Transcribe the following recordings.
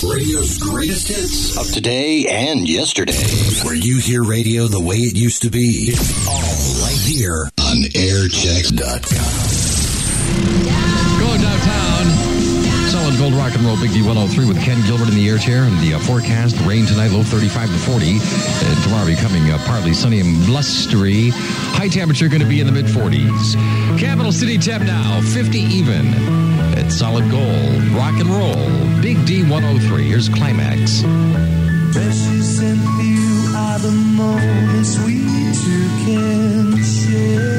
Radio's greatest hits of today and yesterday. Where you hear radio the way it used to be. It's all right here on airchecks.com. Going downtown. Solid gold rock and roll. Big D 103 with Ken Gilbert in the air chair. And the forecast, rain tonight, low 35 to 40. And tomorrow becoming partly sunny and blustery. High temperature going to be in the mid-40s. Capital City temp now, 50 even. It's solid gold, rock and roll. Big D 103. Here's Climax. Precious and few are the moments we two can share.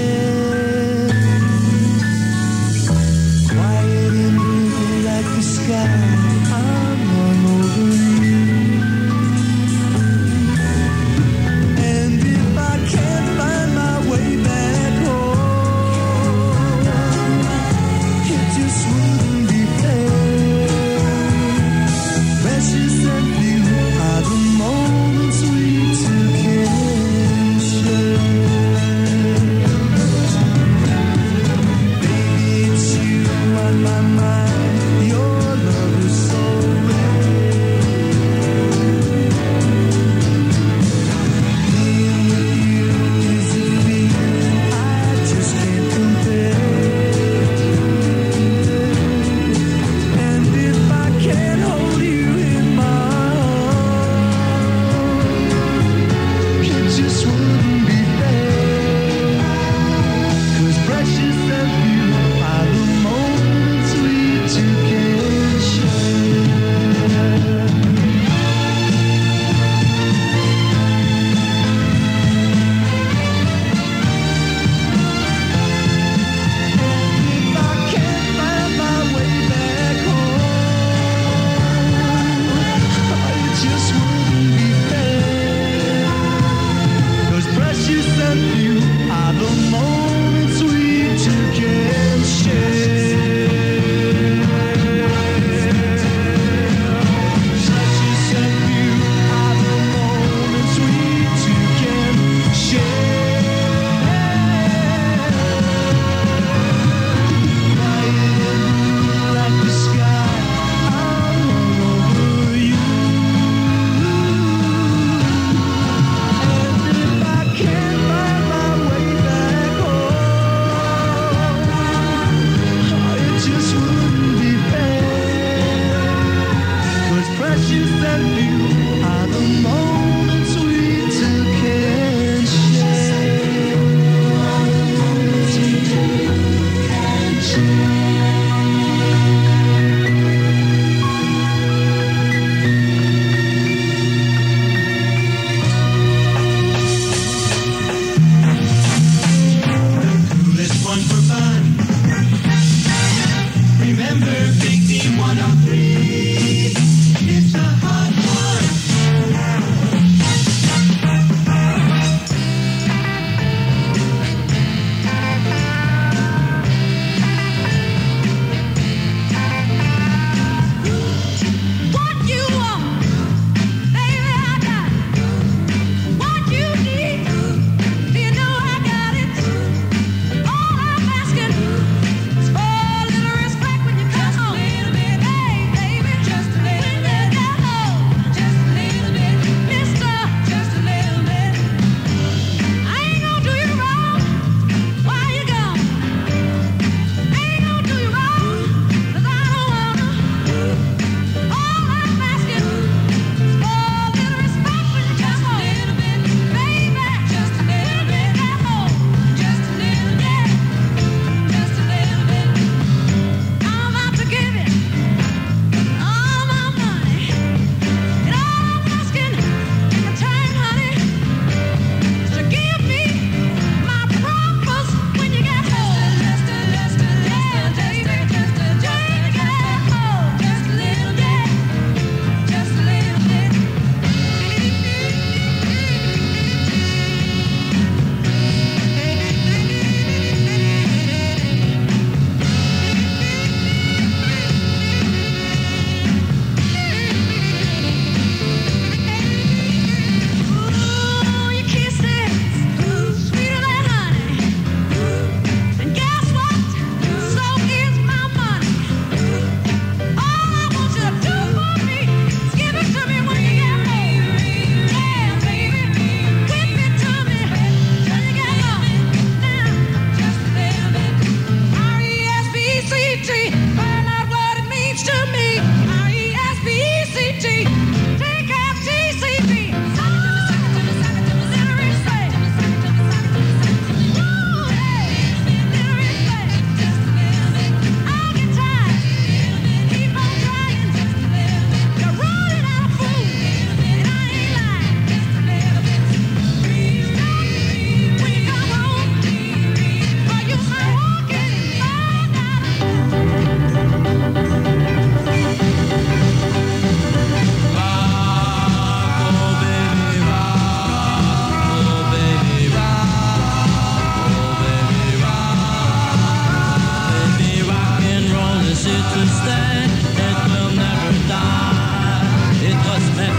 Quiet and blue like the sky hung over you. And if I can't find my way back home, it just wouldn't be fair. Precious and few are the moments we two can share.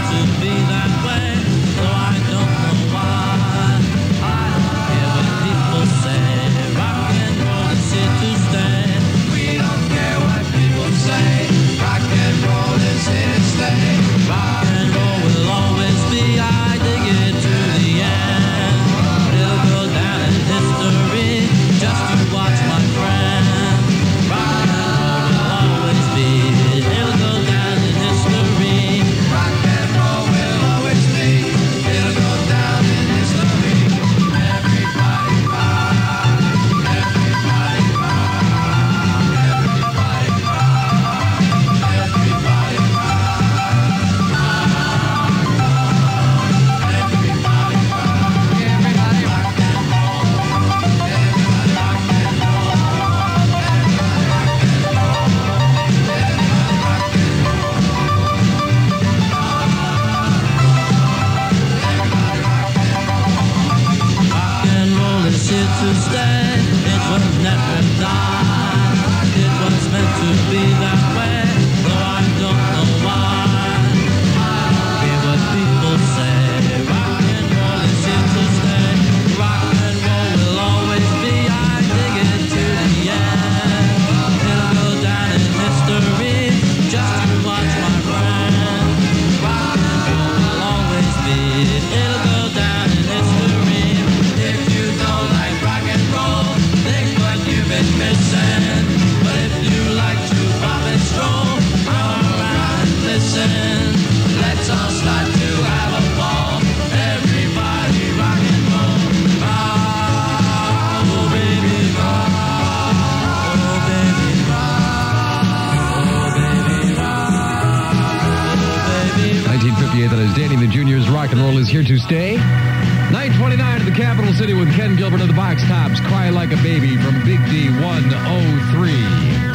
to be that way, though I don't know why. I don't care what people say. Rock and roll is here to stay. We don't care what people say. Rock and roll is here to stay. Rock and roll will always be. I dig it to the end. It'll go down in history. Just to watch my friend. Rock and roll will always be. It'll go down in history. Rock and roll will always be. It'll go down in history. Everybody rock. Everybody rock. Everybody rock. Everybody to stay, it was never done. It was meant to be that way, though I don't know why. I don't care what people say. Rock and roll is here to stay. Rock and roll will always be. I dig it to the end. It'll go down in history, just to watch my friend. Rock and roll will always be. It'll go down in history. If you don't like rock and roll, think what you've been missing. But if you like to pop and stroll, come around and listen. Let's all start to have a ball. Everybody rock and roll. Rock, oh baby, rock. Oh baby, rock. Oh baby, rock. Oh baby, rock. 1958, that is Danny and the Juniors. Rock and roll is here to stay. 929 at the capital city with Ken Gilbert of the Box Tops. Cry Like a Baby from Big D 103.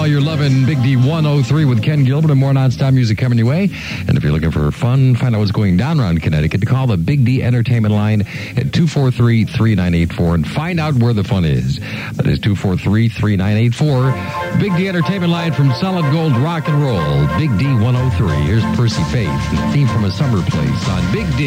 while you're loving Big D 103 with Ken Gilbert and more nonstop music coming your way. And if you're looking for fun, find out what's going down around Connecticut, call the Big D Entertainment line at 243-3984 and find out where the fun is. That is 243-3984. Big D Entertainment line from Solid Gold Rock and Roll. Big D 103. Here's Percy Faith, the theme from A Summer Place on Big D.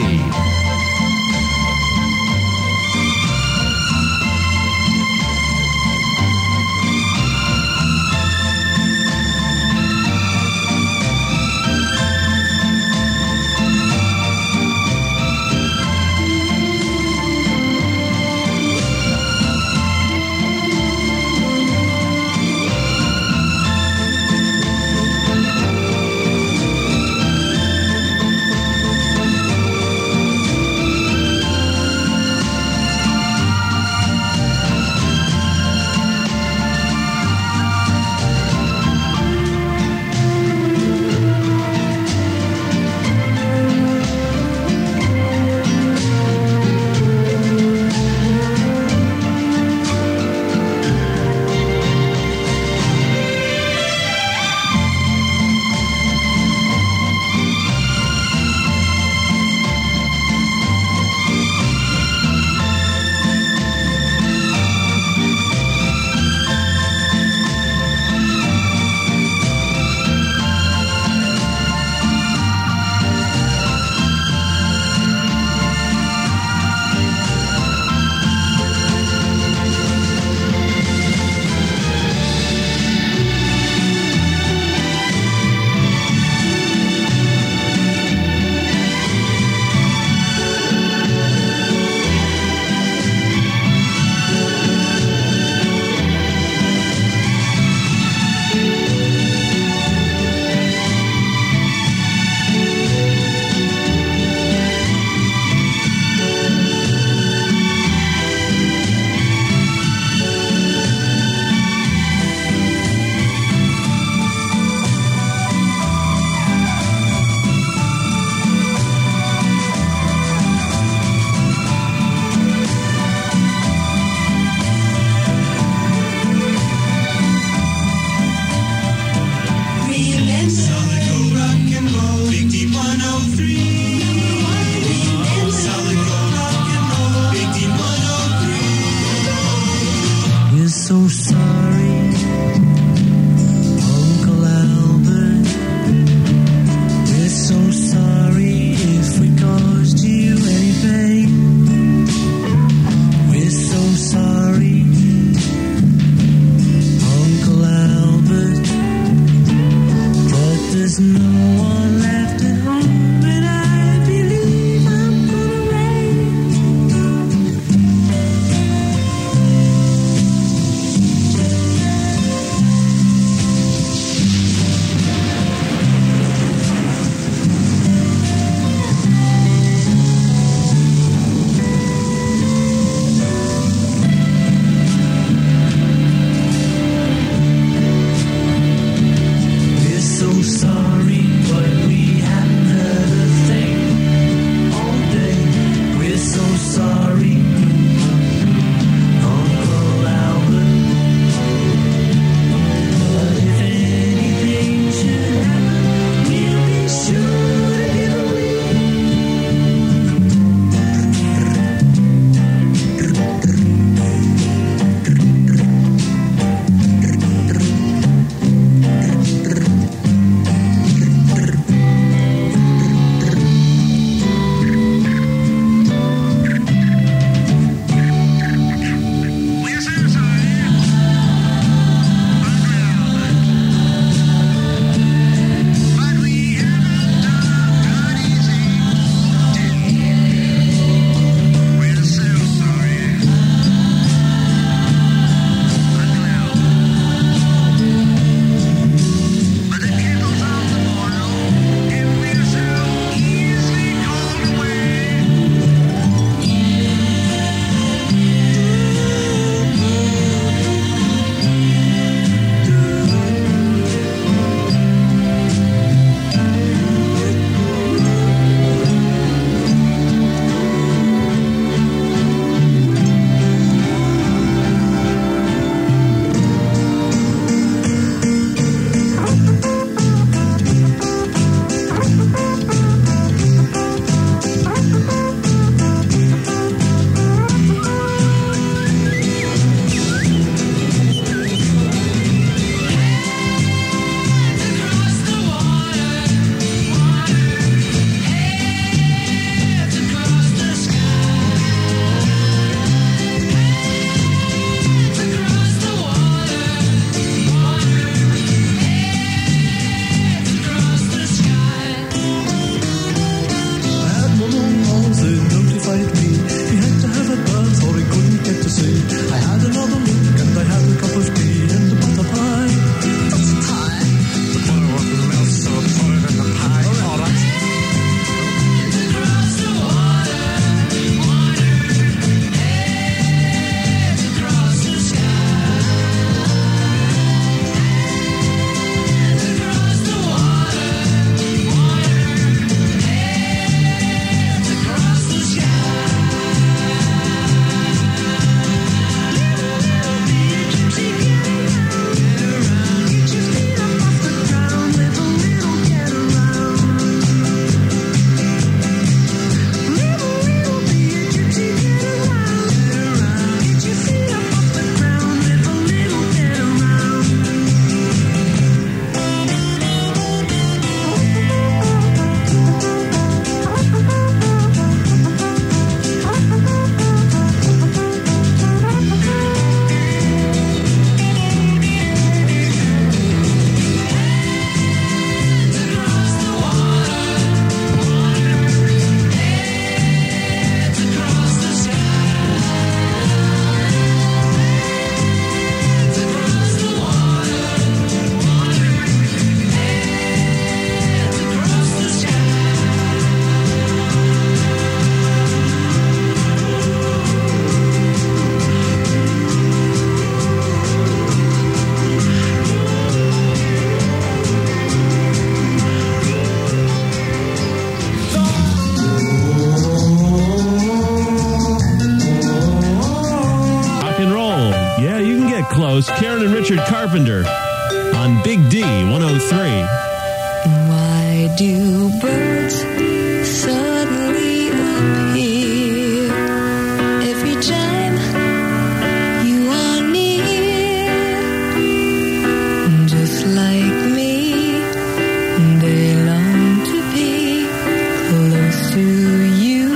B103. Why do birds suddenly appear every time you are near? Just like me, they long to be close to you.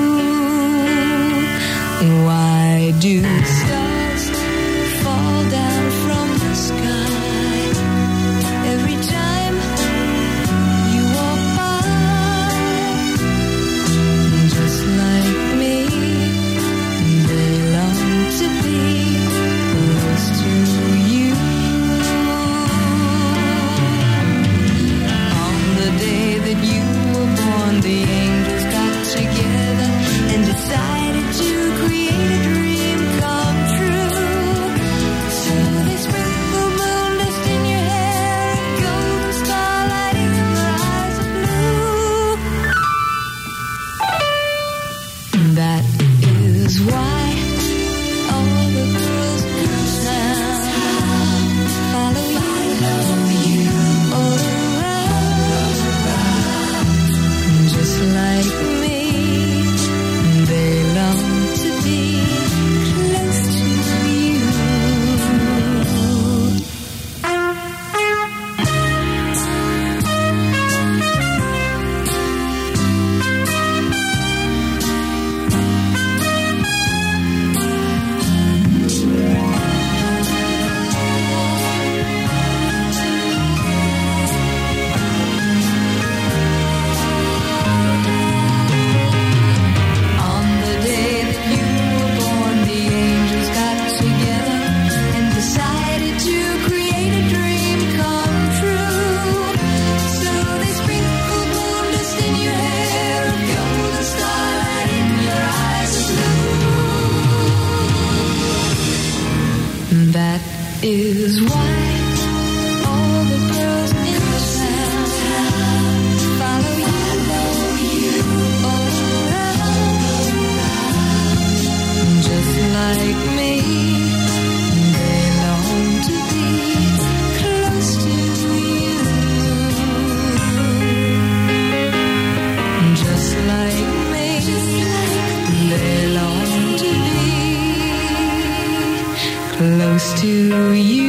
Why do stars fall down from the sky every time you walk by? Just like me, they long to be close to you. On the day that you were born, the angels got together and decided to create a dream come true. So they sprinkled moon dust in your hair and golden starlight in your eyes of blue. That is why all the girls in town follow you all around. Just like me, they long to be close to you. On the day that you were born, the angels got together and decided to create a dream come true. So they sprinkled moon dust in your hair and golden starlight in your eyes of blue. That is why all the girls in the town follow you all around. Just like me, they long to be close to you. Just like me, they long to be close to you.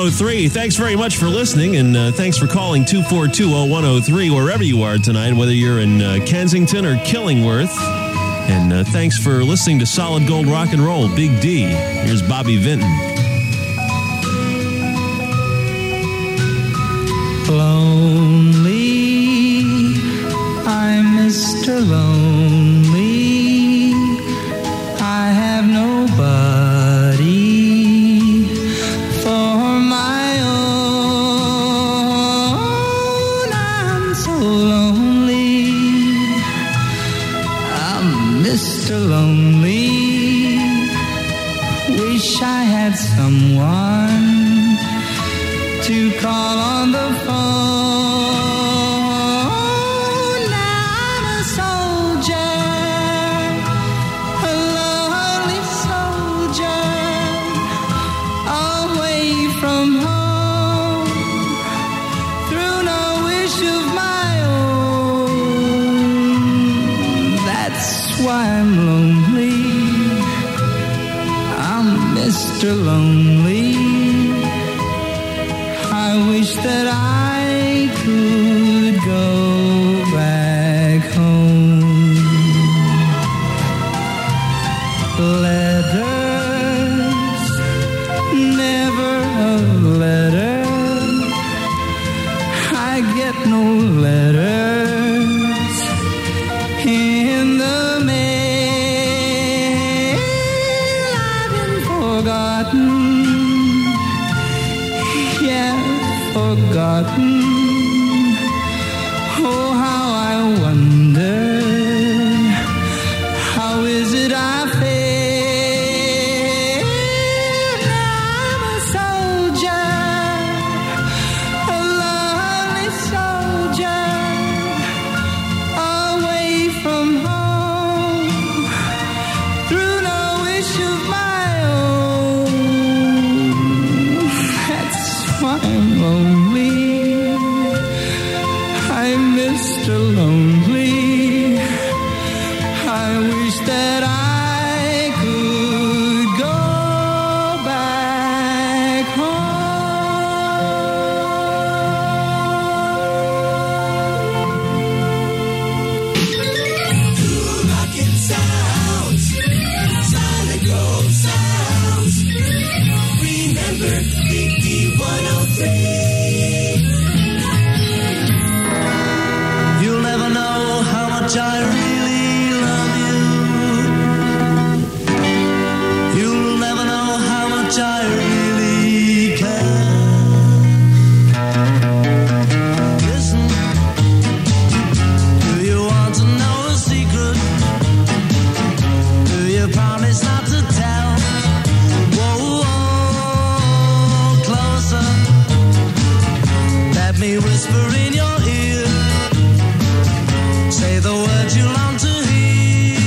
103. Thanks very much for listening, and thanks for calling 242-0103 wherever you are tonight, whether you're in Kensington or Killingworth. And thanks for listening to Solid Gold Rock and Roll, Big D. Here's Bobby Vinton. Lonely, I'm Mr. Lonely. I have nobody for my own. I'm so lonely. I'm Mr. Lonely. Wish I had someone to call on the phone. Now I'm a soldier, a lonely soldier, away from home, through no wish of my own. That's why I'm lonely. I'm Mr. Lonely. I wish that I could go back home. Letters, never a letter. I get no letters in the mail. I've been forgotten. Forgotten. Oh, how I wonder, how is it I feel? I'm a soldier, a lonely soldier, away from home, through no wish of my own. That's why I'm lonely. I'm Mr. Lonely. I wish that I could go back home. Rockin' sounds, solid gold sounds. Remember, Big D 103. I really love you. You'll never know how much I really care. Listen, do you want to know a secret? Do you promise not to tell? Whoa, whoa, closer. Let me whisper in your ear. Say the words you long to hear.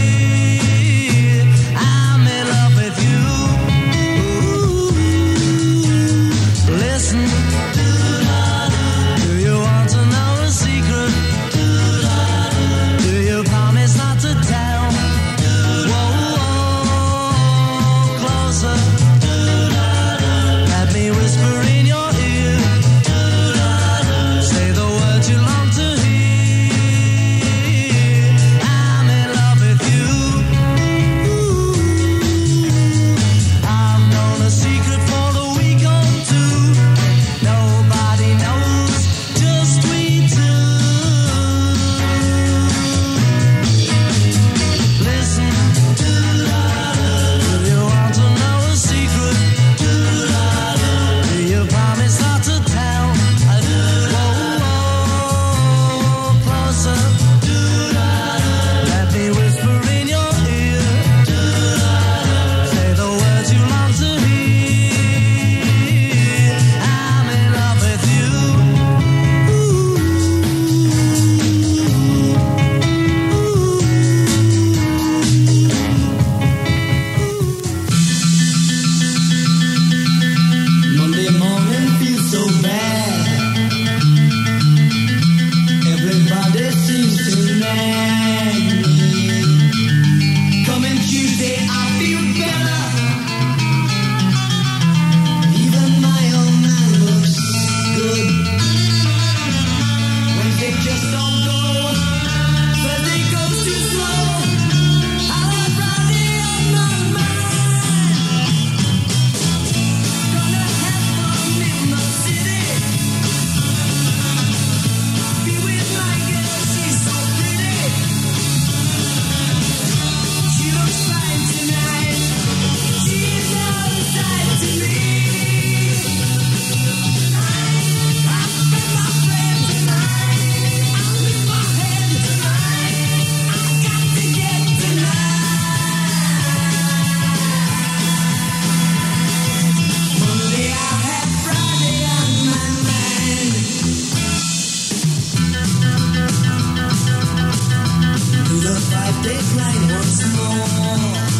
decline once more.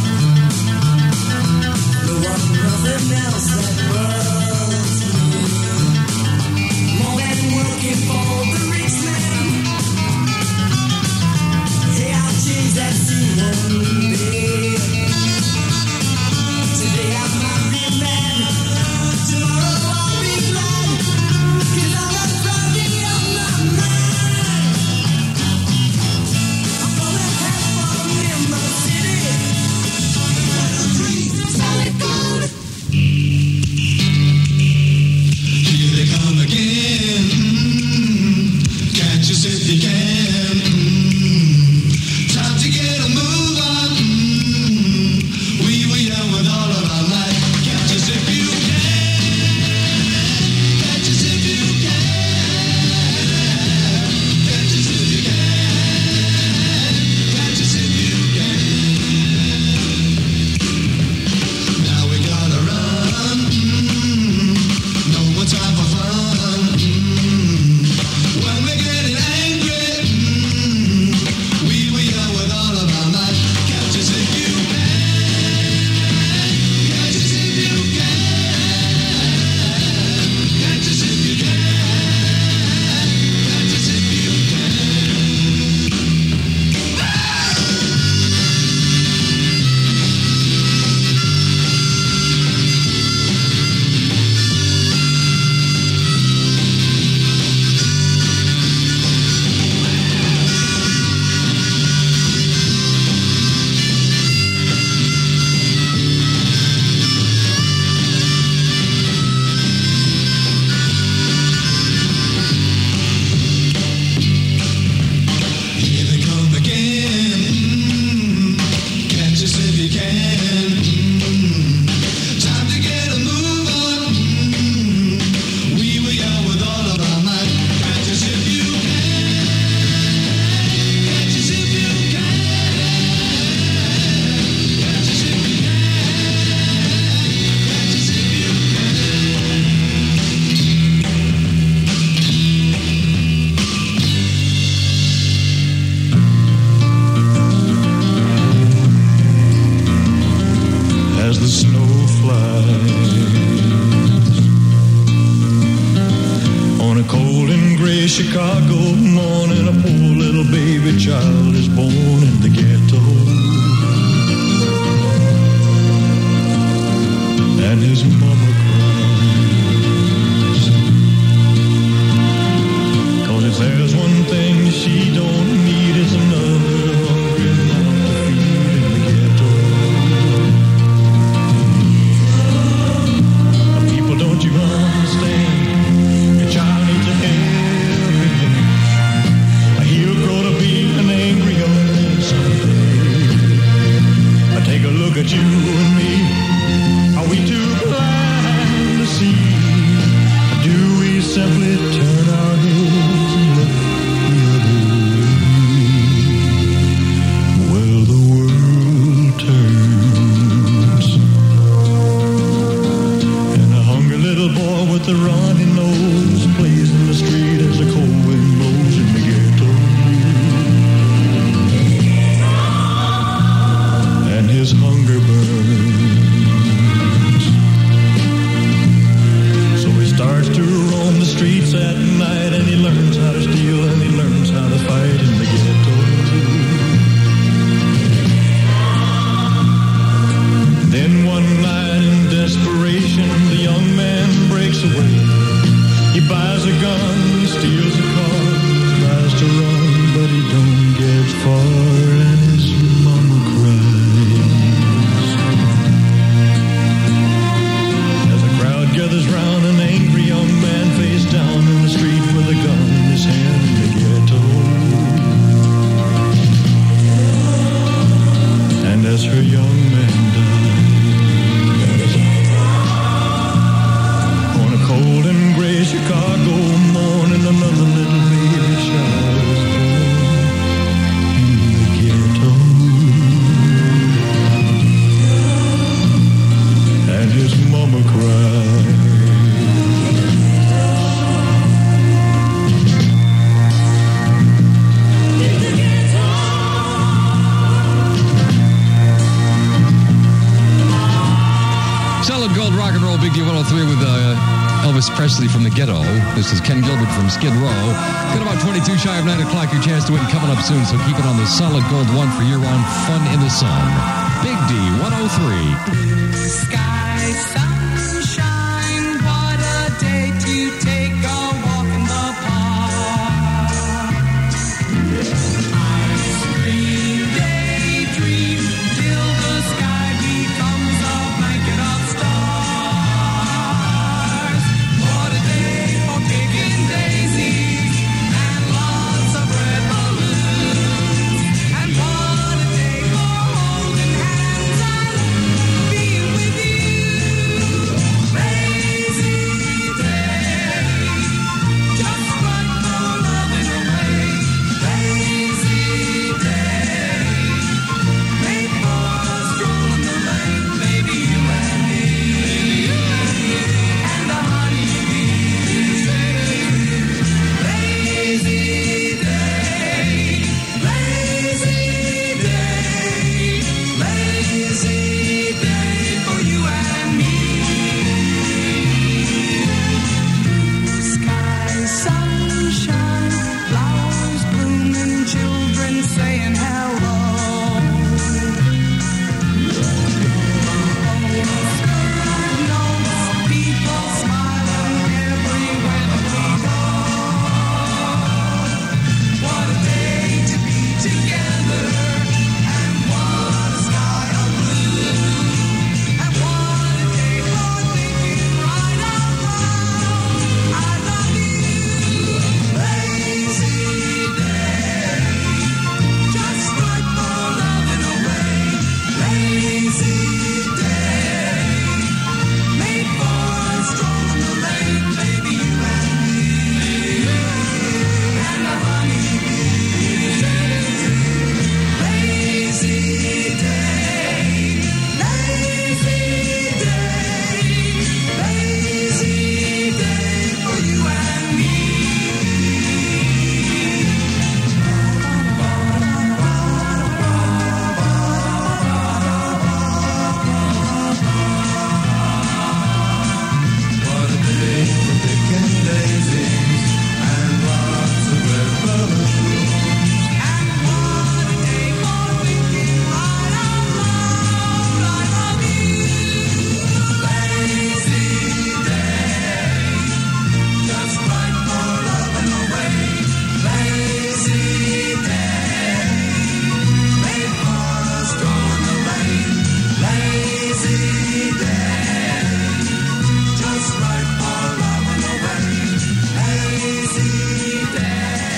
There was nothing else that was more than working for the rich man. Hey, I'll change that scene one day. Today I might be mad, tomorrow I'll be glad, 'cause I'm not driving out my mind. I'm gonna have fun in my city. 103 Solid Gold. Here they come again. Catch us if you can. Time to get a move on. We were young with all of our life. Catch us if you can. Catch us if you can. Catch us if you can. Catch us if you can. Now we gotta run. No more time for fun. When we're getting angry, we were young with all of our might. Catch us if you can. Catch us if you can. Catch us if you can. Catch us if you can. Here they come again. Catch us if you can. Time to get a move on. We were young with all of our might. Catch us if you can. Catch us if you can. Catch us if you can. Catch us if you can. As the snow flies on a cold and gray Chicago morning, a poor little baby child is born in the ghetto, and his mama cries, 'cause if there's one thing she don't need, it's another hungry mouth to feed in the ghetto. People, don't you understand? Your child needs a helping hand. He'll grow to be an angry young man. Big D 103 with Elvis Presley from the Ghetto. This is Ken Gilbert from Skid Row. Got about 22 shy of 9 o'clock. Your chance to win coming up soon, so keep it on the Solid Gold One for year-round fun in the sun. Big D 103. Sky, sunshine, what a day to take a walk in the park. Ice cream, daydream, till the sky becomes a blanket of stars. What a day for picking daisies and lots of red balloons. And what a day for holding hands and being with you. Lazy day, just right for loving away. Lazy day, made for a stroll in the lane. Baby, you and me, and the honeybees. Lazy day, lazy day for you and me. Sky, sunshine, flowers blooming, children saying hello. Notes, people smiling everywhere that we go. What a day to be together, and what a sky of blue, and what a day for thinking right out loud. I love you. Lazy day, just right for loving away. Lazy day, made for a stroll in the lane. Baby, you and me, and the honeybees. Lazy day, lazy day for you and me. What a day for picking daisies and lots of red balloons. And what a day for thinking right out loud. I love you. Lazy day, just right for loving away. Lazy day, made for a stroll in the lane. Lazy day, just right for loving away. Lazy day.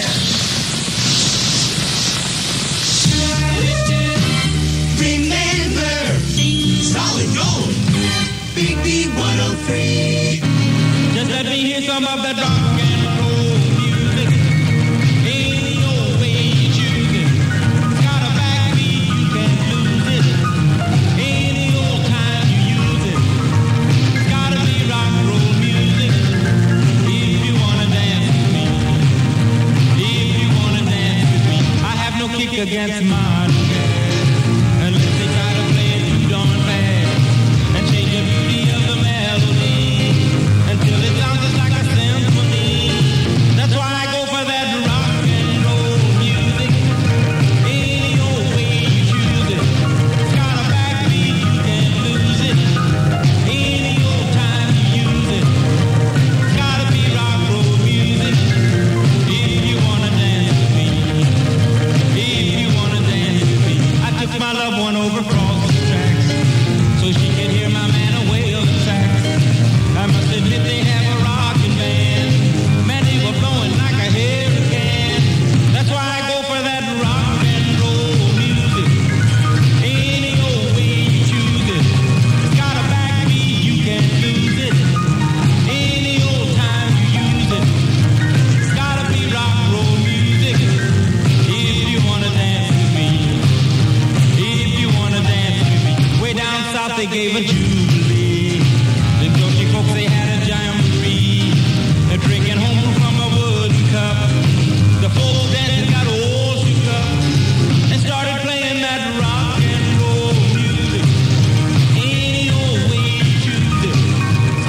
Remember, Solid Gold, Big D 103. Just let me hear some of that rock and roll music. Any old way you choose it. It's got a backbeat, you can't lose it. Any old time you use it. It's gotta be rock and roll music. If you wanna dance with me. If you wanna dance with me. I have no kick against modern jazz. Unless they try to play it too darn fast. And change the beauty of the melody. Until it sounds just like a symphony. That's why I go for that rock and roll music. Any old way you choose it. It's got a backbeat, you can't lose it. Any old time you use it. It's gotta be rock and roll music. If you wanna dance with me. If you wanna dance with me. I took my loved one over across the tracks so she could hear my man a wail the sax. I must admit they have a rockin' band. Man, they were blowing like a hurricane. That's why I go for that rock and roll music. Any old way you choose it. It's got a backbeat, you can't lose it. Any old time you use it. It's gotta be rock and roll music. If you wanna dance with me. If you wanna dance with me. Way down south they gave a jubilee. The Dutchy folks they had a jamboree. They're drinking home from a wooden cup. The full dancers got all shook up and started playing that rock and roll music. Any old way you choose it. It's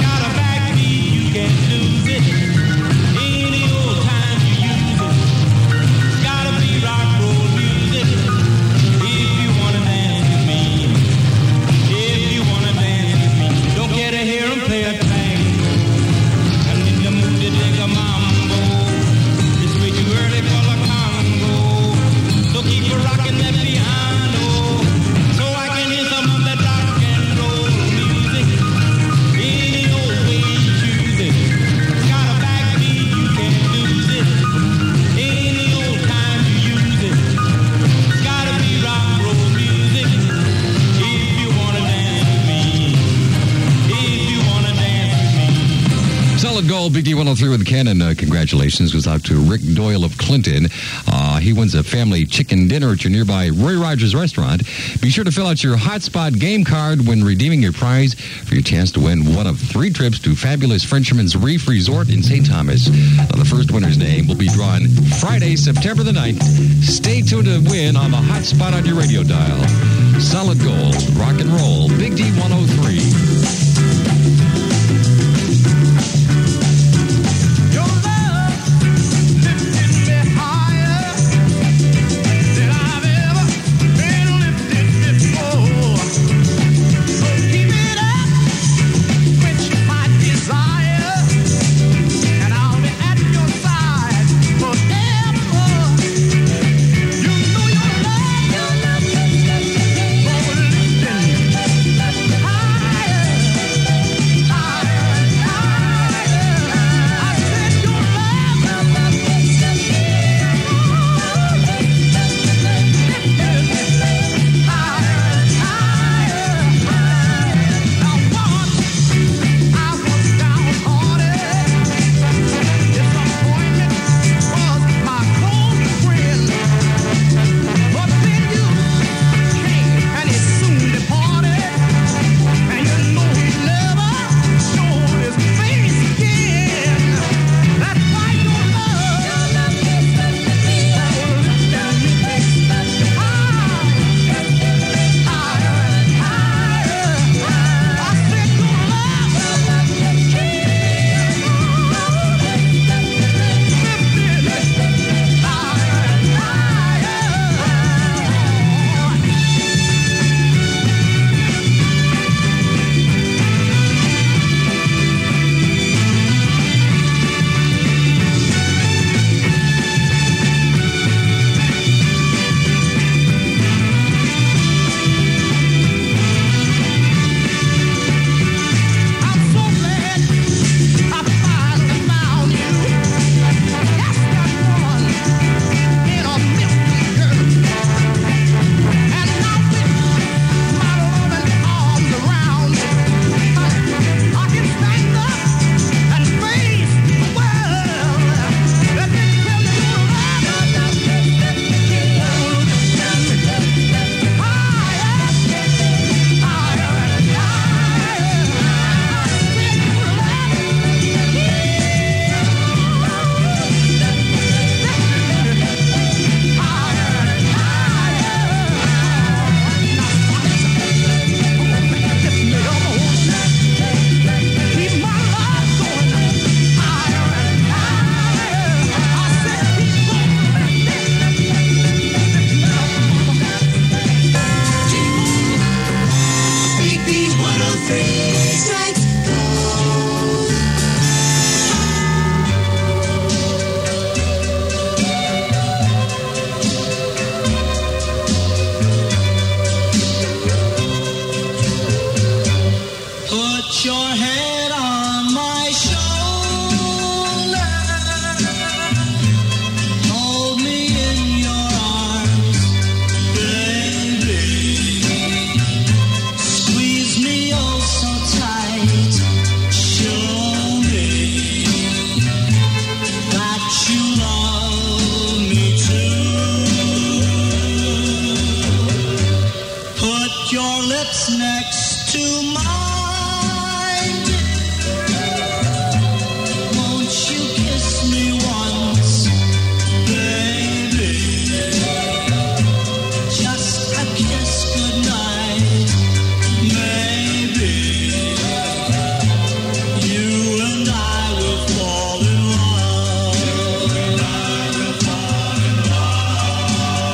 roll. Big D 103 with Ken, and congratulations goes out to Rick Doyle of Clinton. He wins a family chicken dinner at your nearby Roy Rogers restaurant. Be sure to fill out your Hotspot game card when redeeming your prize for your chance to win one of 3 trips to fabulous Frenchman's Reef Resort in St. Thomas. Now, the first winner's name will be drawn Friday, September the 9th. Stay tuned to win on the Hotspot on your radio dial. Solid Gold, rock and roll, Big D 103.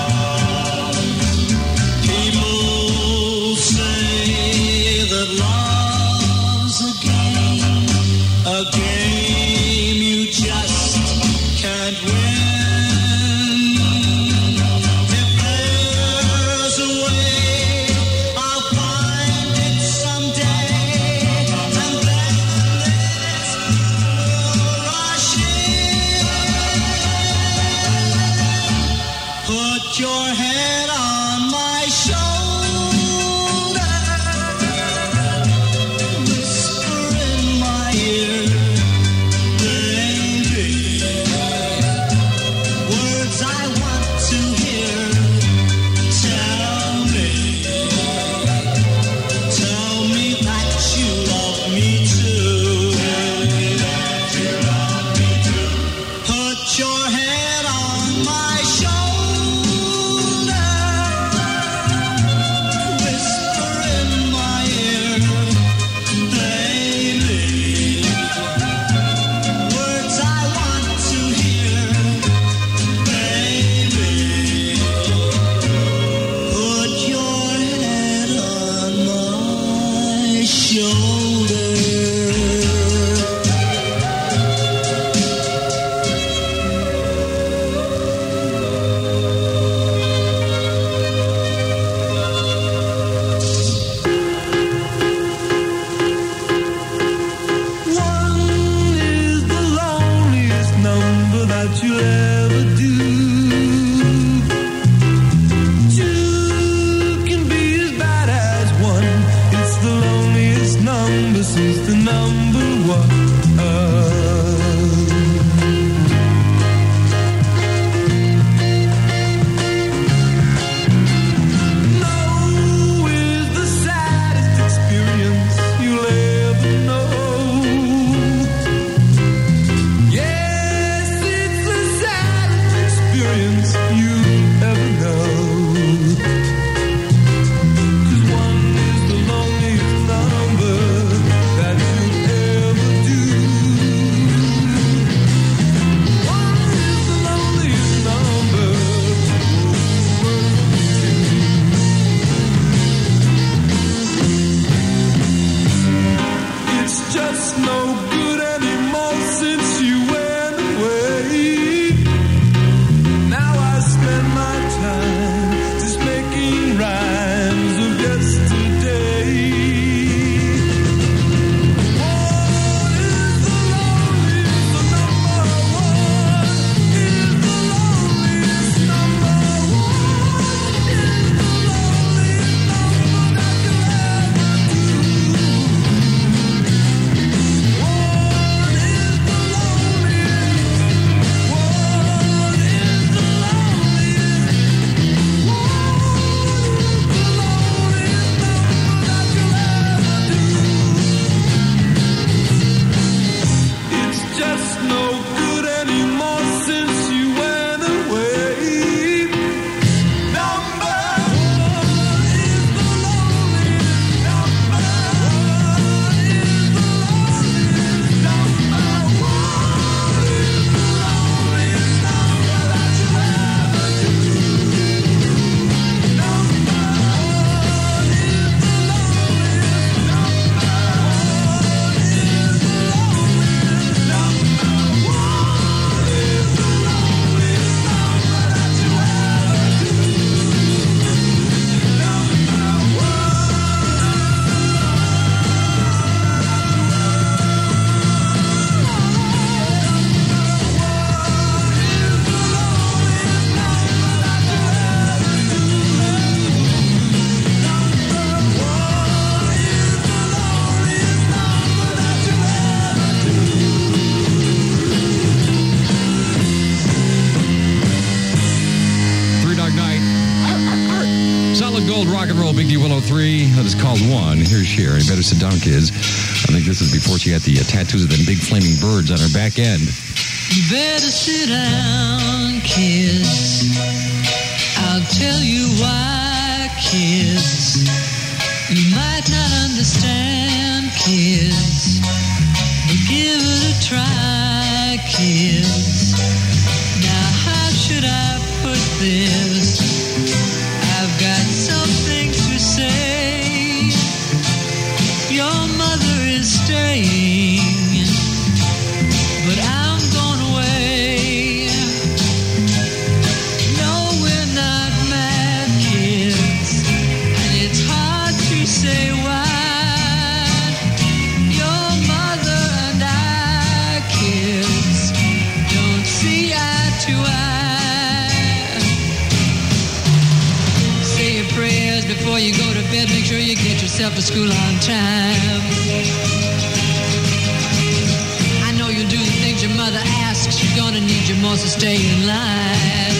Say that love Solid Gold Rock and Roll, Big D 103. That is called One. Here's Cher. You better sit down, kids. I think this is before she got the tattoos of them big flaming birds on her back end. You better sit down, kids. I'll tell you why, kids. You might not understand, kids, but give it a try, kids. Now, how should I put this? I've got some things to say. Your mother is staying, but I'm going away. No, we're not mad, kids, and it's hard to say why. Your mother and I, kids, don't see eye to eye. Say your prayers before you go to bed. Make sure you get yourself to school on time. I know you'll do the things your mother asks. She's gonna need you more, so stay in line.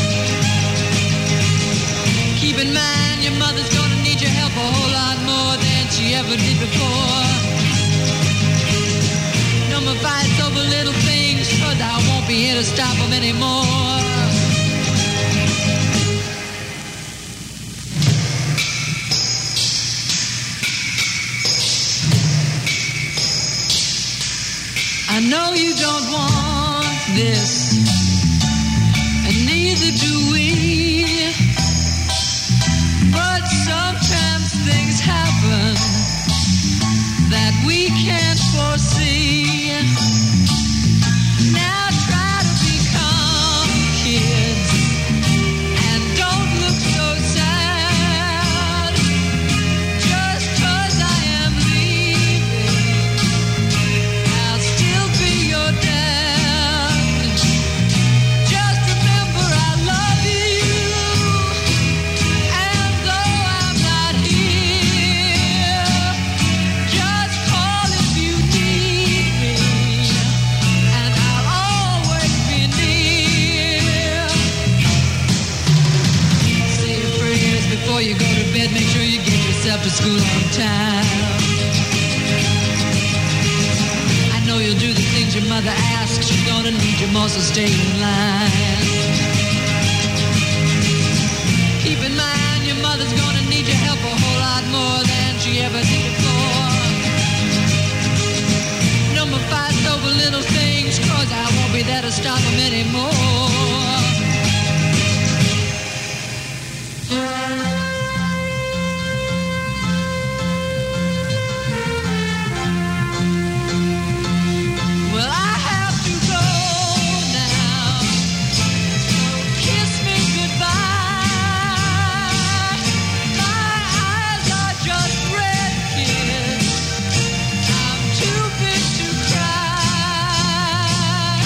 Keep in mind your mother's gonna need your help a whole lot more than she ever did before. No more fights over little things, 'cause I won't be here to stop them anymore. I know you don't want this, and neither do we. But sometimes things happen that we can't foresee. Now try to be calm, kids, and don't look so sad. Just 'cause I am leaving, I'll still be your dad. Just remember I love you, and though I'm not here, just call if you need me, and I'll always be near. Say your prayers before you go to bed. Make sure you get yourself to school on time. I know you'll do the things your mother asks. She's gonna need you more, so stay in line. Keep in mind your mother's gonna need your help a whole lot more than she ever did before. No more fights over little things, 'cause I won't be there to stop them anymore. Well, I have to go now. Kiss me goodbye. My eyes are just red, kids. I'm too big to cry.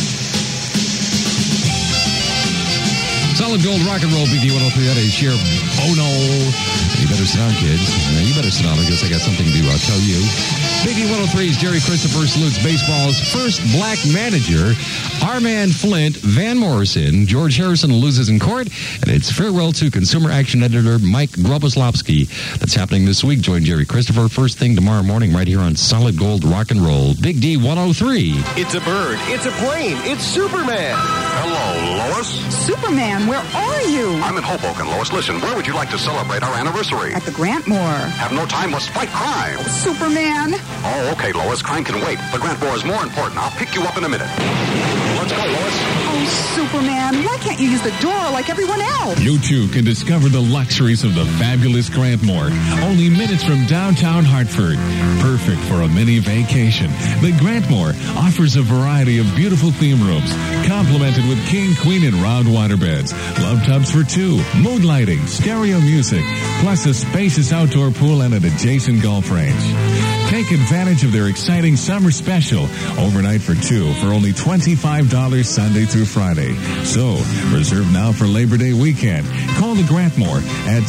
Solid Gold Rock and Roll, Big D 103. That is Cher. Oh, no. You better sit down, kids. You better sit down because I got something to tell you. Big D 103's Jerry Christopher salutes baseball's first black manager, our man Flint Van Morrison. George Harrison loses in court, and it's farewell to consumer action editor Mike Groboslowski. That's happening this week. Join Jerry Christopher first thing tomorrow morning right here on Solid Gold Rock and Roll. Big D 103. It's a bird. It's a plane. It's Superman. Hello, Lois. Superman, where are you? I'm in Hoboken, Lois. Listen, where would you like to celebrate our anniversary? At the Grantmore. Have no time. Let's fight crime. Superman. Oh, okay, Lois. Crime can wait. The Grantmore is more important. I'll pick you up in a minute. Let's go, Lois. Oh, Superman, why can't you use the door like everyone else? You too can discover the luxuries of the fabulous Grantmore, only minutes from downtown Hartford. Perfect for a mini vacation. The Grantmore offers a variety of beautiful theme rooms, complemented with king, queen, and round waterbeds, love tubs for two, mood lighting, stereo music, plus a spacious outdoor pool and an adjacent golf range. Take advantage of their exciting summer special, overnight for two for only $25 Sunday through Friday. So, reserve now for Labor Day weekend. Call the Grantmore at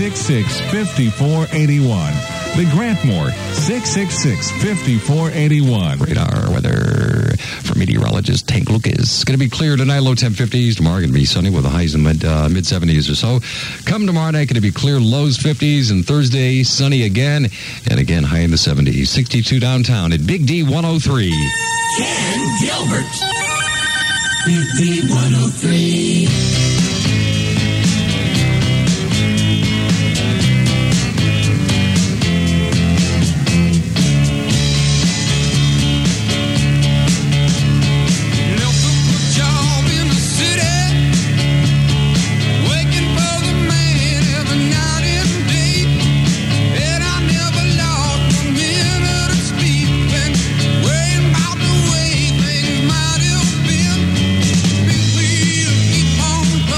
666-5481. The Grantmore, 666-5481. Radar weather from meteorologist Tank Lucas. It's going to be clear tonight, low temp 50s. Tomorrow going to be sunny with the highs in mid 70s or so. Come tomorrow night, going to be clear, lows 50s, and Thursday sunny again, and again high in the 70s. 62 downtown at Big D 103. Ken Gilbert. Big D 103. Keep on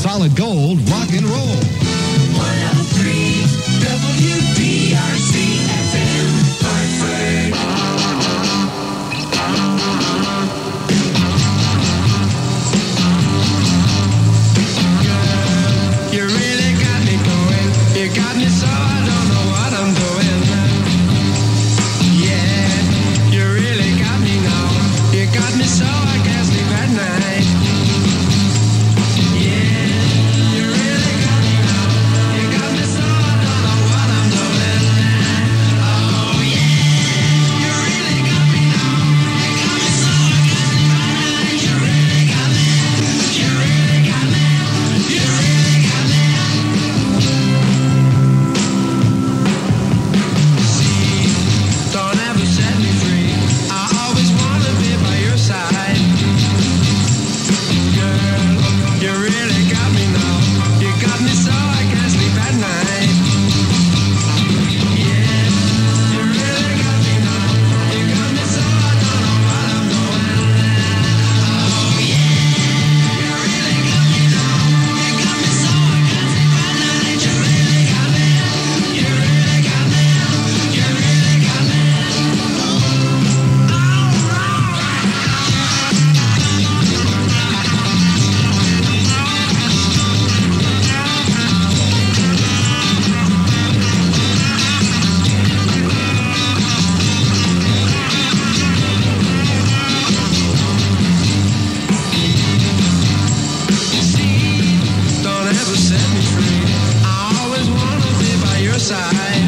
Solid Gold Rock and Roll. 103 WBRC FM Hartford. You really got me going. You got me so I don't know what I'm doing. Yeah, you really got me now. You got me so I can't sleep at night. Yeah, you really got me now. You got me so I don't know what I'm doing. Oh yeah, you really got me now. You got me so I can't sleep at night. You really got me. You really got me. You really got me. Don't ever set me free. I always wanna be by your side. Girl, you really got me now. You got me so I can't sleep at night. Yeah, you really got me now. You got me so I don't know what I'm doing. Oh yeah, you really got me now. You got me so I can't sleep at night. You really got me. You really got me. You really got me. Don't ever set me free. I always wanna be by your side.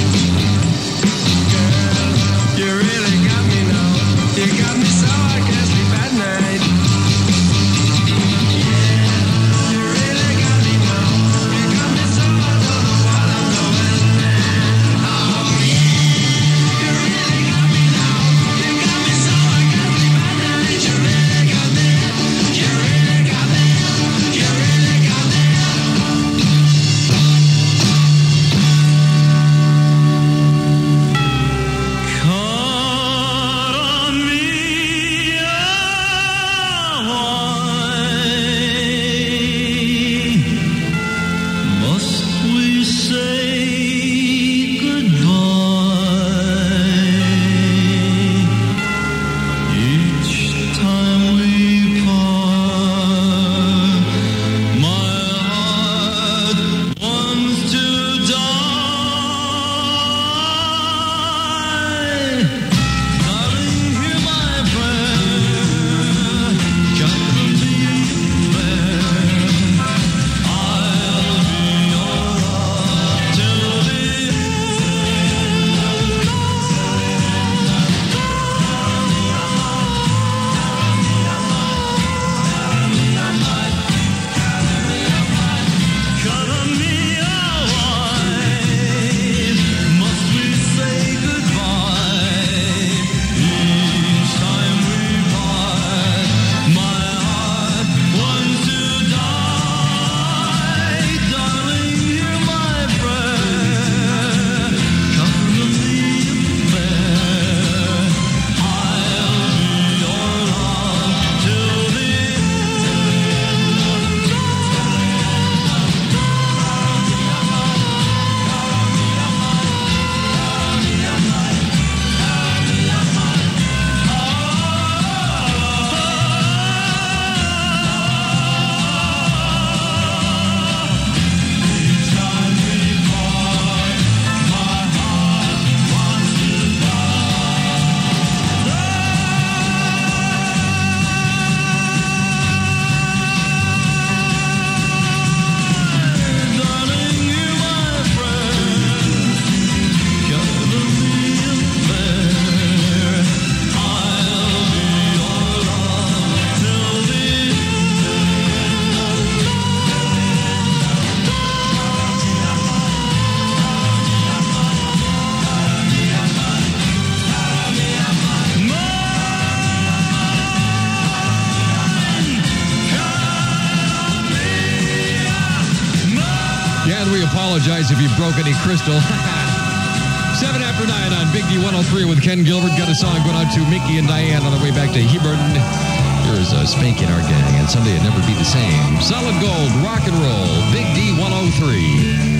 Girl, you really got me now. You got me so I can't sleep at night. Yeah, you really got me now. You got me so I don't know what I'm doing. Oh yeah, you really got me now. You got me so I can't sleep at night. You really got me. You really got me. You really got me. Must we say goodbye each time we part? My heart wants to die. Darling, hear my prayer. Come to you fair. I'll be your love till the Color me a wife. Must we say goodbye each time we part? My heart wants to die. Darling, hear my prayer. Cover me fair. I'll be your love till the darling, hear my prayer. Cover me fair. I'll be your love till the Yeah, and we apologize if you broke any crystal. 7 after 9 on Big D 103 with Ken Gilbert. Got a song going out to Mickey and Diane on the way back to Hebron. You're years, Spank in our gang, and someday it'll never be the same. Solid Gold, rock and roll, Big D 103.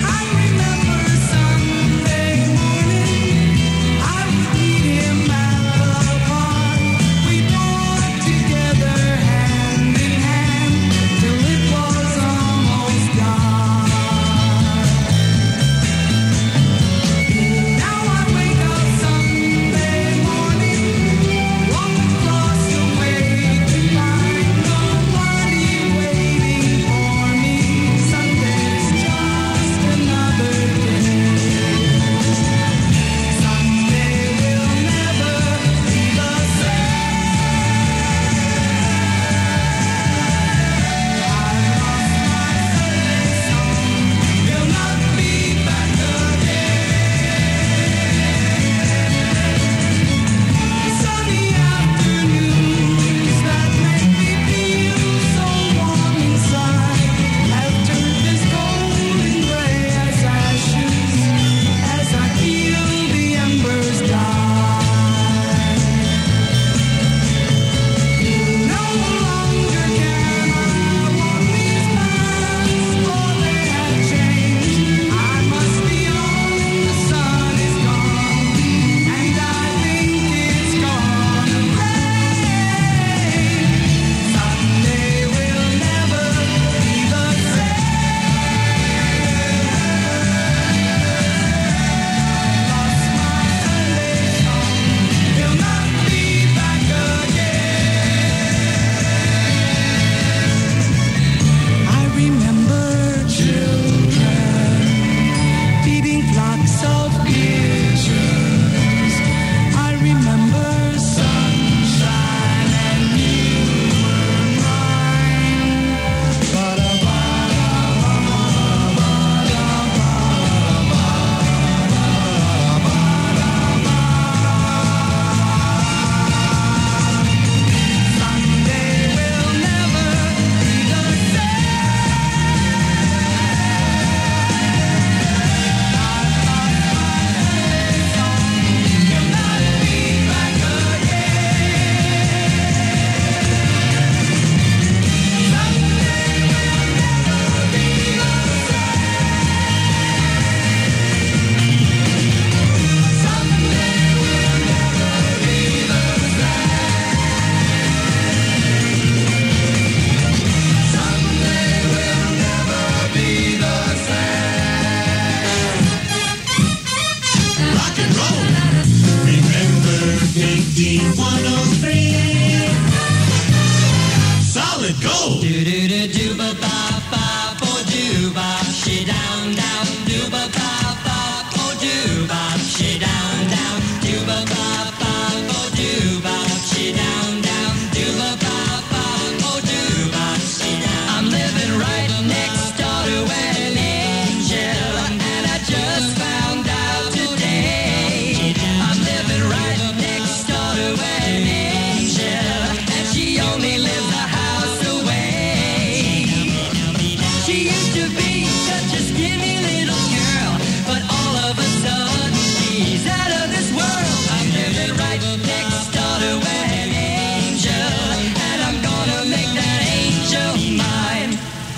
Solid Gold. I'm living right next door to an angel, and I just found out today. I'm living right next door to an angel, and she only lives a house away. She used to be such a skinny little girl, but all of a sudden she's out of this world. I'm living right next door to an angel, and I'm gonna make that angel mine.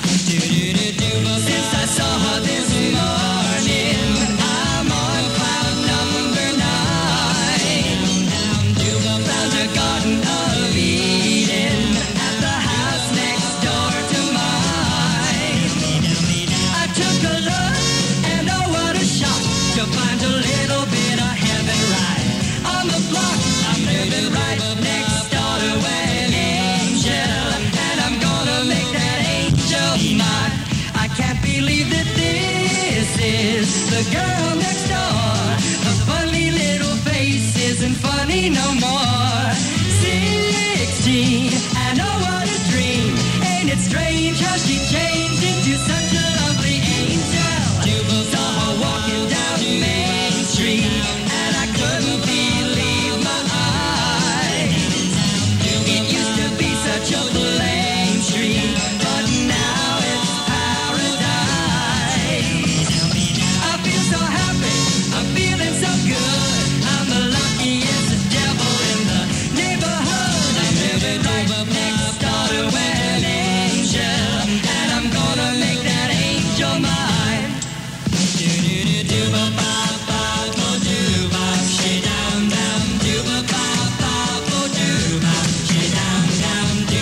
Since I saw her this morning, I'm on cloud number 9. Found a garden of Eden at the house next door to mine. I took a look, and oh what a shock to find a little bit of heaven right on the block. I'm living right next door to an angel, and I'm gonna make that angel mine. I can't believe that this is the girl next door. Her funny little face isn't funny no more. 16, and oh what a dream. Ain't it strange how she changed into such a lovely angel? Saw her walking down Main Street, and I couldn't believe my eyes. It used to be such a blame street, but now it's paradise. I feel so happy, I'm feeling so good. I'm the luckiest devil in the neighborhood. I'm living right next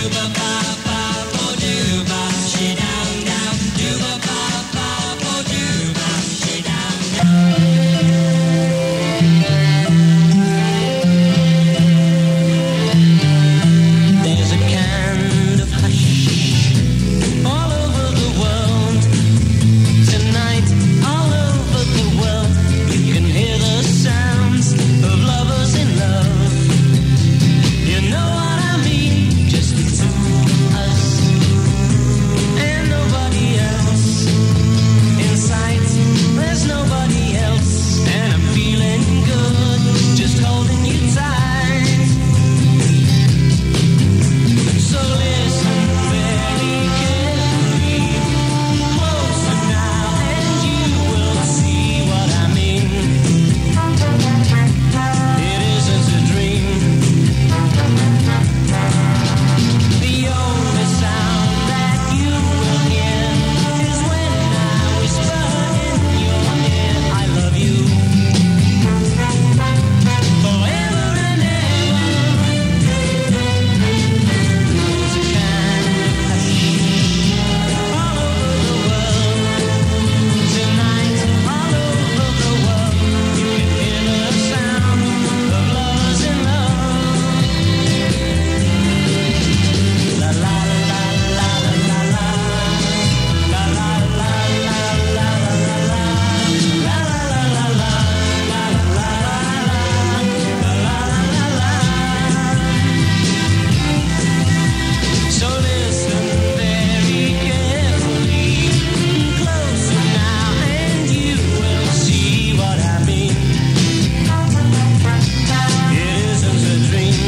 There's a kind of hush all over the world. Tonight, all over the world, you can hear the sounds of lovers in love. You know what I mean? Just the two of us and nobody else. In sight, there's nobody else, and I'm feeling good, just holding you tight. So listen very carefully, closer now, and you will see what I mean. It isn't a dream. The only sound that you will hear is when I whisper in your ear, I love you. Forever and ever. There's a kind of hush all over the world. Tonight, all over the world, you can hear the sound of lovers in love. La la la la la la la. La la la la la la la. La la la la la la la la. So listen very carefully, closer now, and you will see what I mean. It isn't a dream.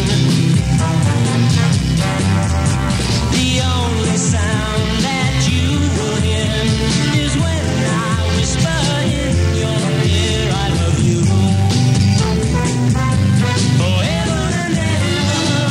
The only sound that you will hear is when I whisper in your ear, I love you. Forever and ever.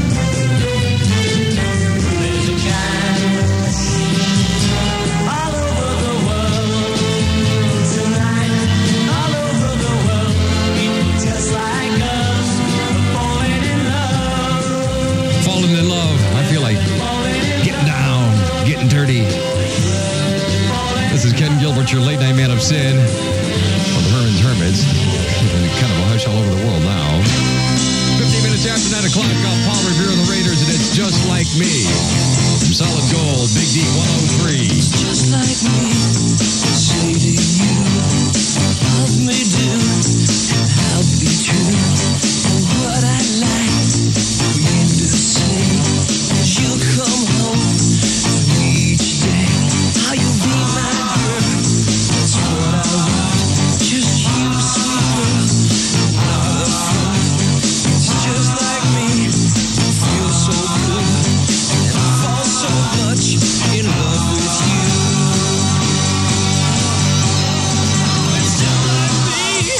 There's a kind of hush all over the world. Tonight, all over the world, people just like us are falling in love. Falling in love. I feel like getting down, getting dirty. This is Ken Gilbert, your late night man of sin. Well, the Herman's Hermits. Kind of a hush all over the world now. 15 minutes after 9 o'clock, Paul Revere and the Raiders, and it's Just Like Me. From Solid Gold, Big D 103. Just like me, say to you, love me do, and I'll be true. What I'd like for you to say is you'll come home to me each day. How you'll be my girl, that's what I want. Just you, sweet girl, not a fraud. It's just like me, I feel so good, and I fall so much in love with you. It's just like me.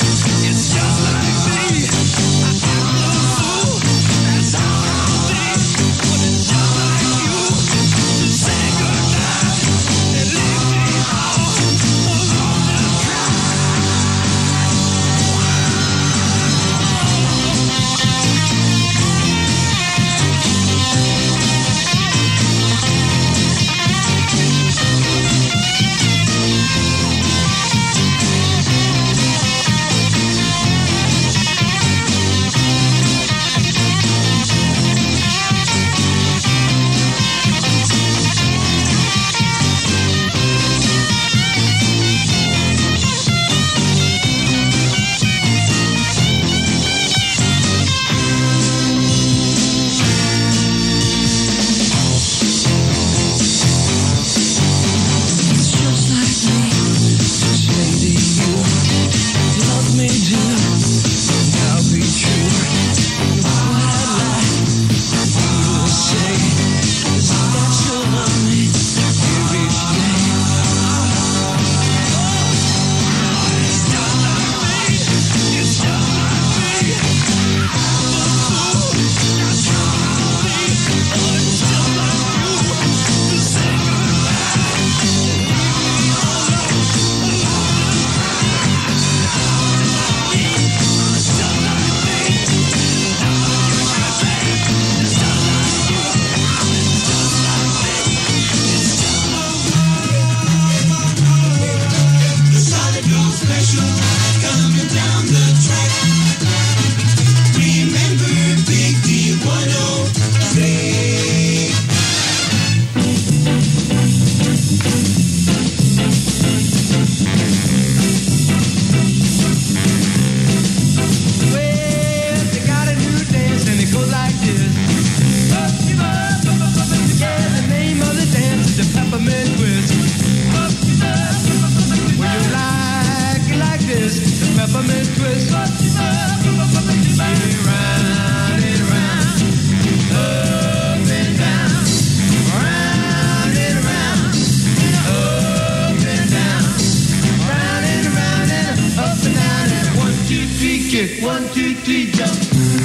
Humpty Dump.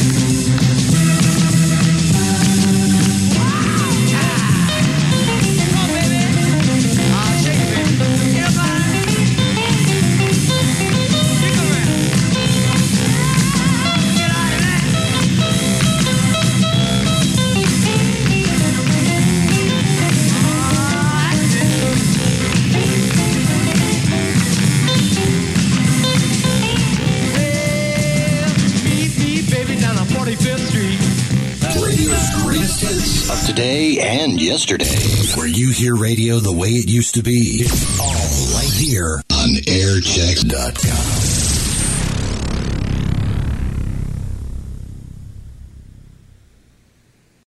Of today and yesterday. Where you hear radio the way it used to be. It's all right here on airchecks.com.